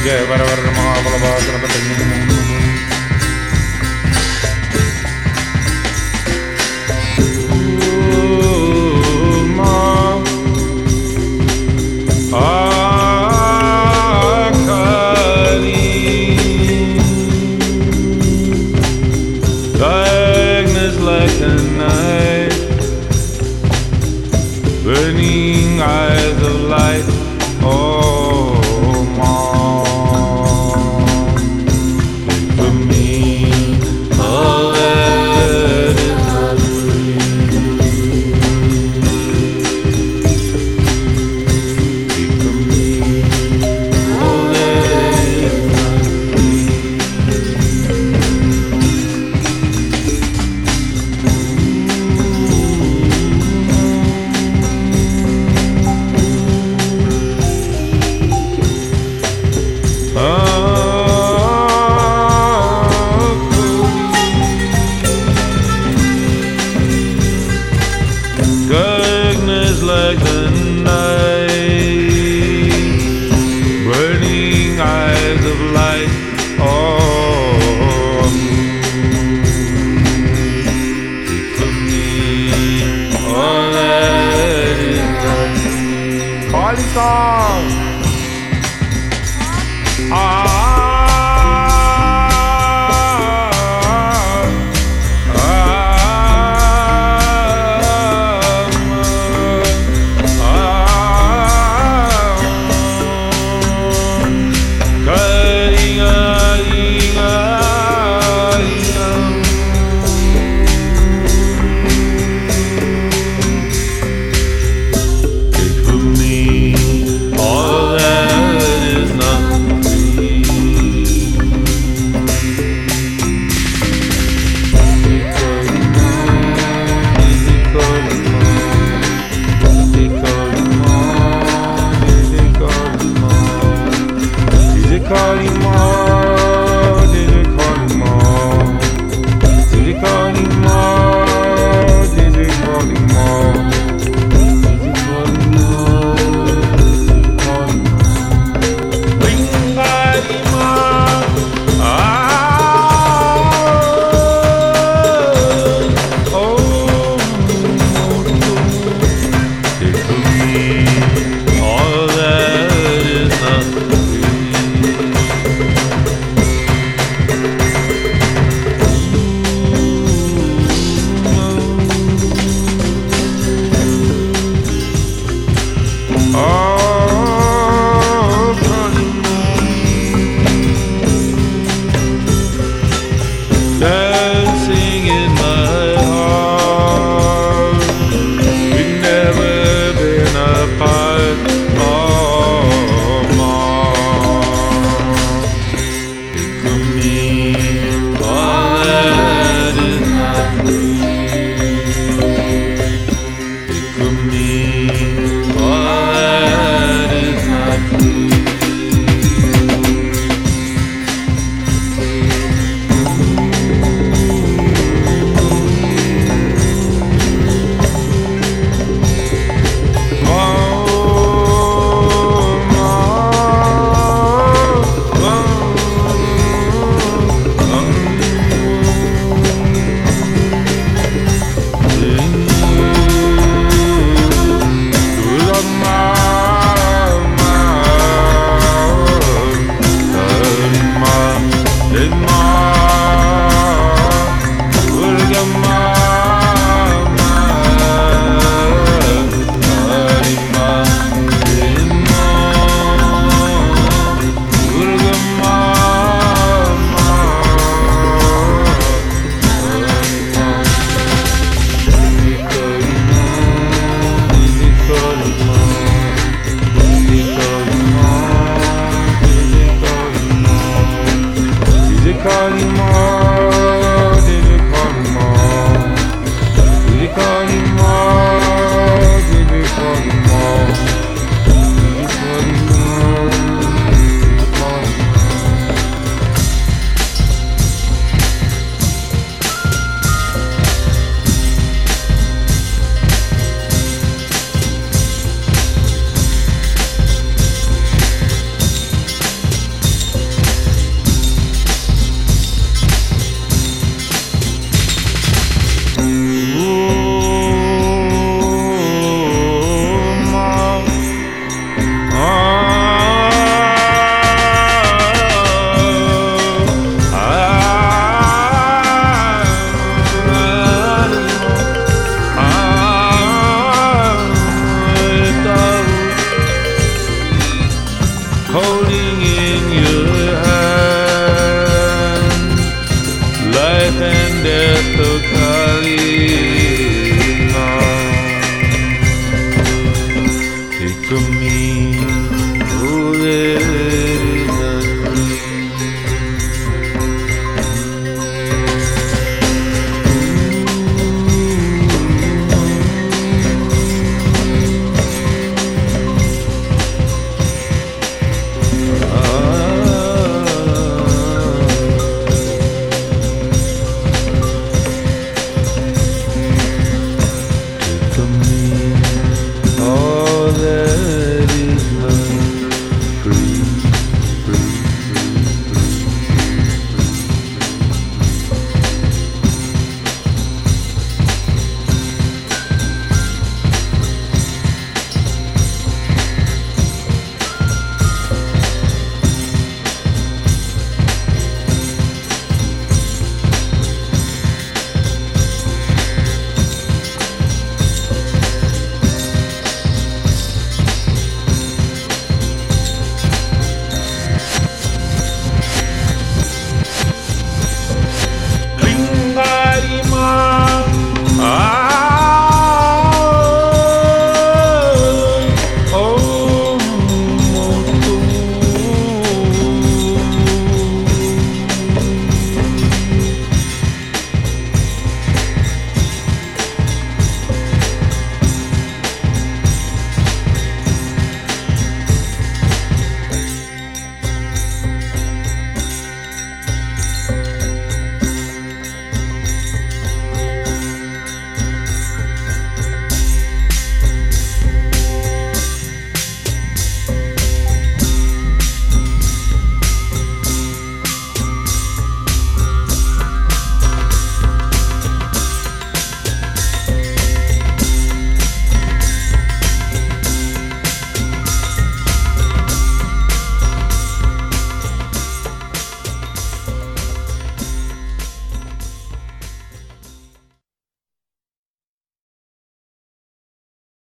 Darkness like the night, burning eyes of light. Oh, mom, take from me all that is not free. Take from me all that is not free. Darkness like the night, burning eyes of light. Oh, take from me all that is not free. Calling song. Take from me all that is not free. Calling more, did it calling more? Did it calling more? Did it calling more? Did it calling more? Did it calling more? Bring calling more. Take from me all that is not free. live.